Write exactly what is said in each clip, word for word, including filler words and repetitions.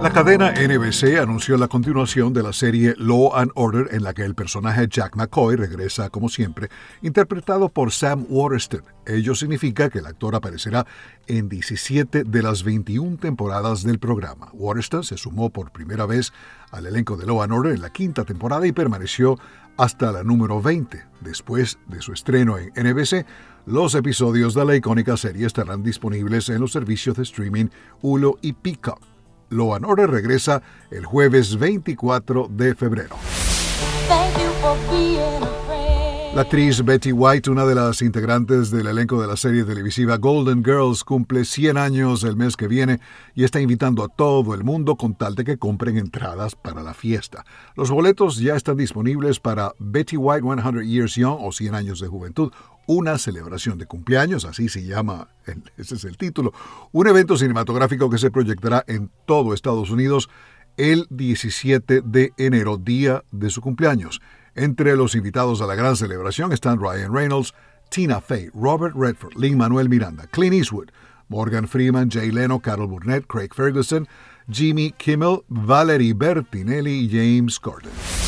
La cadena N B C anunció la continuación de la serie Law and Order, en la que el personaje Jack McCoy regresa como siempre, interpretado por Sam Waterston. Ello significa que el actor aparecerá en diecisiete de las veintiuna temporadas del programa. Waterston se sumó por primera vez al elenco de Law and Order en la quinta temporada y permaneció hasta la número veinte. Después de su estreno en N B C, los episodios de la icónica serie estarán disponibles en los servicios de streaming Hulu y Peacock. Law and Order regresa el jueves veinticuatro de febrero. La actriz Betty White, una de las integrantes del elenco de la serie televisiva Golden Girls, cumple cien años el mes que viene y está invitando a todo el mundo con tal de que compren entradas para la fiesta. Los boletos ya están disponibles para Betty White cien Years Young o cien años de juventud, una celebración de cumpleaños, así se llama, ese es el título, un evento cinematográfico que se proyectará en todo Estados Unidos el diecisiete de enero, día de su cumpleaños. Entre los invitados a la gran celebración están Ryan Reynolds, Tina Fey, Robert Redford, Lin-Manuel Miranda, Clint Eastwood, Morgan Freeman, Jay Leno, Carol Burnett, Craig Ferguson, Jimmy Kimmel, Valerie Bertinelli y James Corden.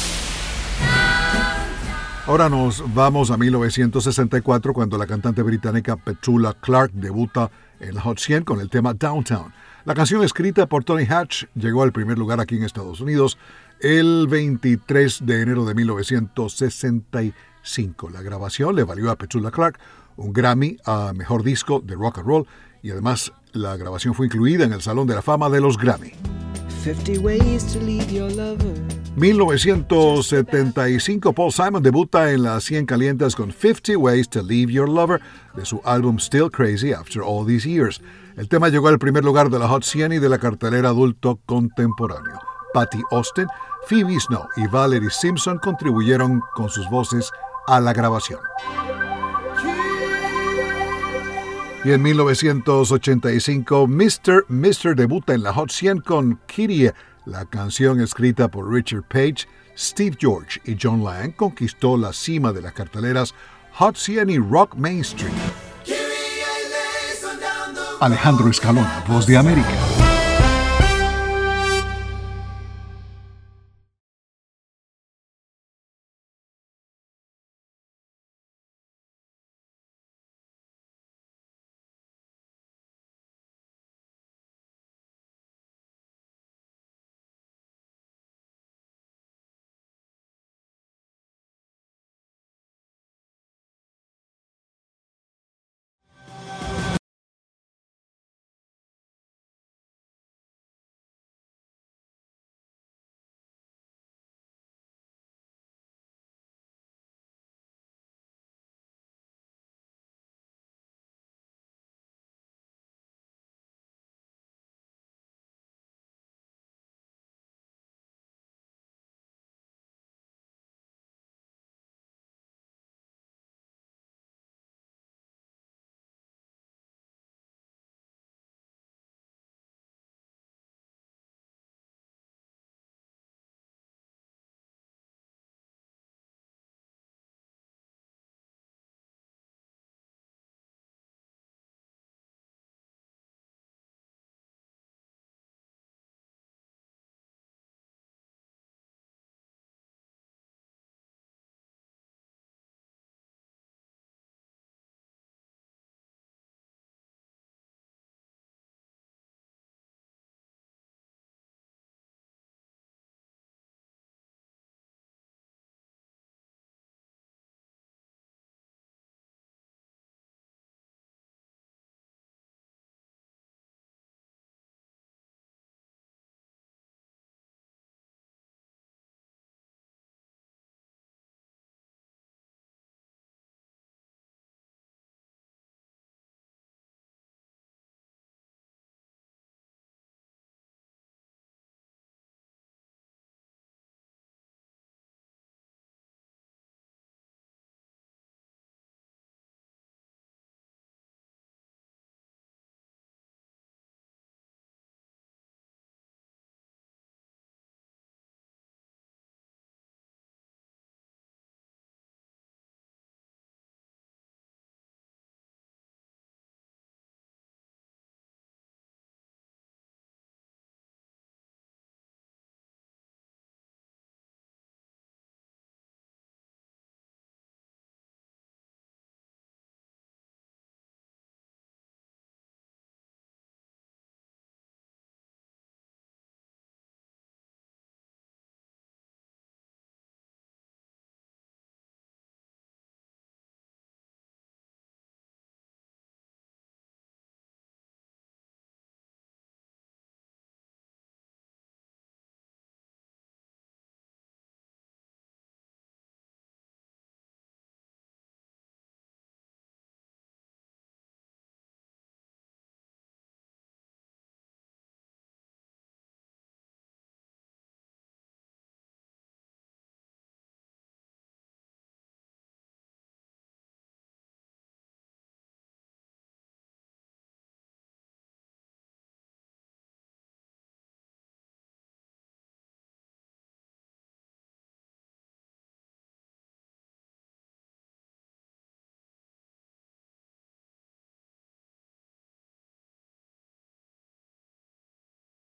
Ahora nos vamos a mil novecientos sesenta y cuatro, cuando la cantante británica Petula Clark debuta en la Hot cien con el tema Downtown. La canción, escrita por Tony Hatch, llegó al primer lugar aquí en Estados Unidos el veintitrés de enero de mil novecientos sesenta y cinco. La grabación le valió a Petula Clark un Grammy a Mejor Disco de Rock and Roll y además la grabación fue incluida en el Salón de la Fama de los Grammy. mil novecientos setenta y cinco, Paul Simon debuta en las cien calientes con Fifty Ways to Leave Your Lover de su álbum Still Crazy After All These Years. El tema llegó al primer lugar de la Hot cien y de la cartelera adulto contemporáneo. Patti Austin, Phoebe Snow y Valerie Simpson contribuyeron con sus voces a la grabación. Y en mil novecientos ochenta y cinco, mister mister debuta en la Hot cien con Kitty. La canción, escrita por Richard Page, Steve George y John Lang, conquistó la cima de las carteleras Hot cien y Rock Mainstream. Alejandro Escalona, Voz de América.